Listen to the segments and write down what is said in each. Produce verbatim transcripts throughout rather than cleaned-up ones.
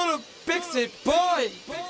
little pixie boy.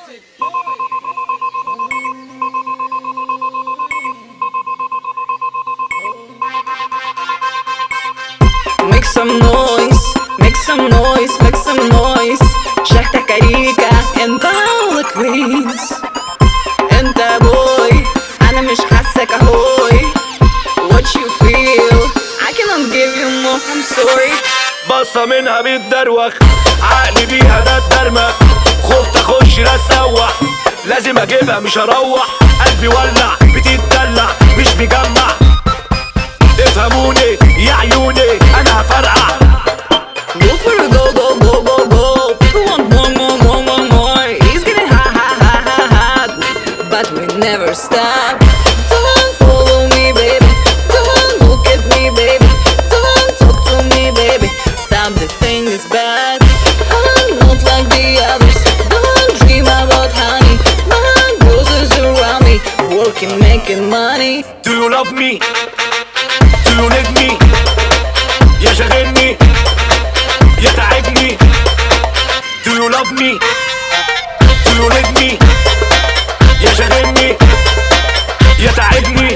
Make some noise, make some noise, make some noise. شحتة كاريكا and all the queens. انت بوي انا مش حاسك اهوي. What you feel I cannot give you more, I'm sorry. بصة منها بتدروخ عقلي بيها ده اتدرمغ. خفت اخش لا اتسوح لازم اجيبها مش هروح. قلبي ولع بتتدلع مش مجمع. افهموني يا عيوني انا هفرقع. Go for it, go, go, go, go, go. People want more, more, more, more, more. He's getting hot, hot, hot, hot, hot. But we never stop. Don't follow me, baby. Don't look at me, baby. Don't talk to me, baby. Stop, the thing is bad. I'm not like the others. Don't dream about honey. My girls is around me, working, making money. Do you love me? Do you need me? يا شاغلني يا تعبني. Do you love me? Do you need me? يا شاغلني يا تعبني.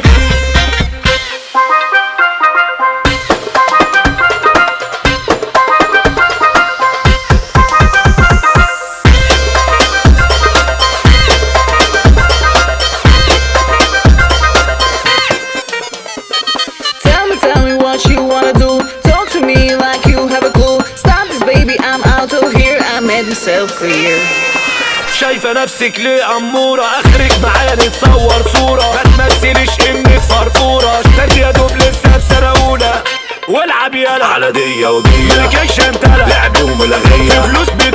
Tell me, tell me what you wanna do. Talk to me like you have a clue. Stop this, baby, I'm out of here. I made myself clear. شايفة نفسك ليه أمورة؟ آخرك معايا نتصور صورة. ما تمثليش إنك فرفورة. اشتريت يا دوب لسه بسنة أولى. والعب يالا على دية ودية ملكيش انتلا لعب وملاغية. في فلوس